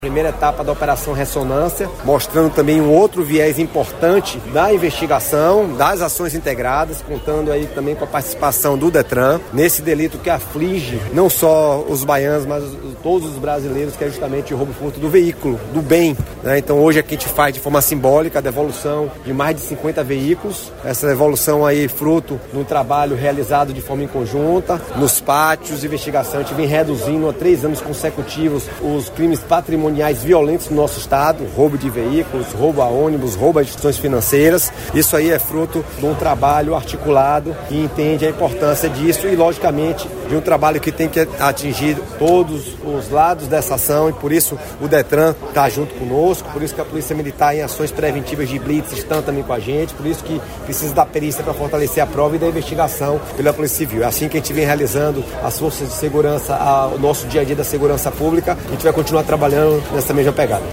Primeira etapa da Operação Ressonância, mostrando também um outro viés importante da investigação, das ações integradas, contando aí também com a participação do Detran, nesse delito que aflige não só os baianos, mas todos os brasileiros, que é justamente o roubo furto do veículo, do bem, né? Então hoje aqui a gente faz de forma simbólica a devolução de mais de 50 veículos, essa devolução aí fruto de um trabalho realizado de forma em conjunta, nos pátios de investigação. A gente vem reduzindo há 3 anos consecutivos os crimes patrimoniais violentos no nosso estado, roubo de veículos, roubo a ônibus, roubo a instituições financeiras. Isso aí é fruto de um trabalho articulado que entende a importância disso e, logicamente, de um trabalho que tem que atingir todos os lados dessa ação, e por isso o Detran está junto conosco, por isso que a Polícia Militar em ações preventivas de blitz estão também com a gente, por isso que precisa da perícia para fortalecer a prova e da investigação pela Polícia Civil. É assim que a gente vem realizando as forças de segurança, o nosso dia a dia da segurança pública. A gente vai continuar trabalhando nessa mesma pegada.